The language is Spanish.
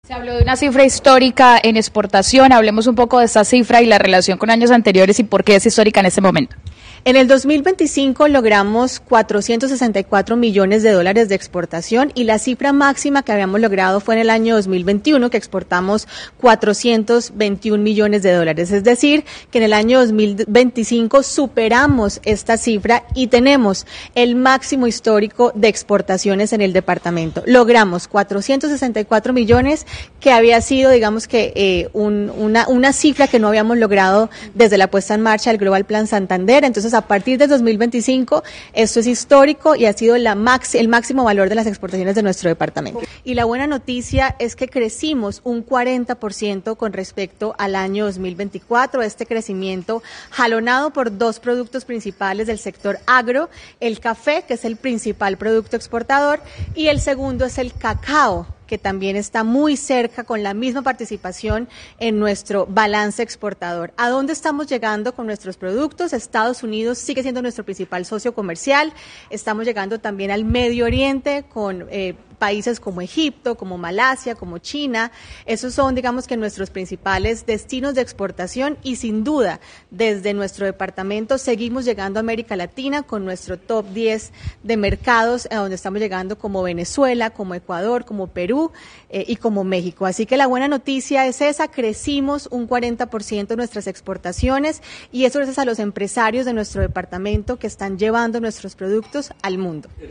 Se habló de una cifra histórica en exportación, hablemos un poco de esta cifra y la relación con años anteriores y por qué es histórica en este momento. En el 2025 logramos 464 millones de dólares de exportación y la cifra máxima que habíamos logrado fue en el año 2021, que exportamos 421 millones de dólares. Es decir, que en el año 2025 superamos esta cifra y tenemos el máximo histórico de exportaciones en el departamento. Logramos 464 millones, que había sido, digamos que, una cifra que no habíamos logrado desde la puesta en marcha del Global Plan Santander. Entonces, a partir de 2025, esto es histórico y ha sido el máximo valor de las exportaciones de nuestro departamento. Y la buena noticia es que crecimos un 40% con respecto al año 2024. Este crecimiento jalonado por dos productos principales del sector agro, el café, que es el principal producto exportador, y el segundo es el cacao, que también está muy cerca con la misma participación en nuestro balance exportador. ¿A dónde estamos llegando con nuestros productos? Estados Unidos sigue siendo nuestro principal socio comercial. Estamos llegando también al Medio Oriente con países como Egipto, como Malasia, como China. Esos son, digamos, que nuestros principales destinos de exportación y sin duda, desde nuestro departamento seguimos llegando a América Latina con nuestro top 10 de mercados, a donde estamos llegando como Venezuela, como Ecuador, como Perú y como México. Así que la buena noticia es esa, crecimos un 40% nuestras exportaciones y eso gracias a los empresarios de nuestro departamento que están llevando nuestros productos al mundo.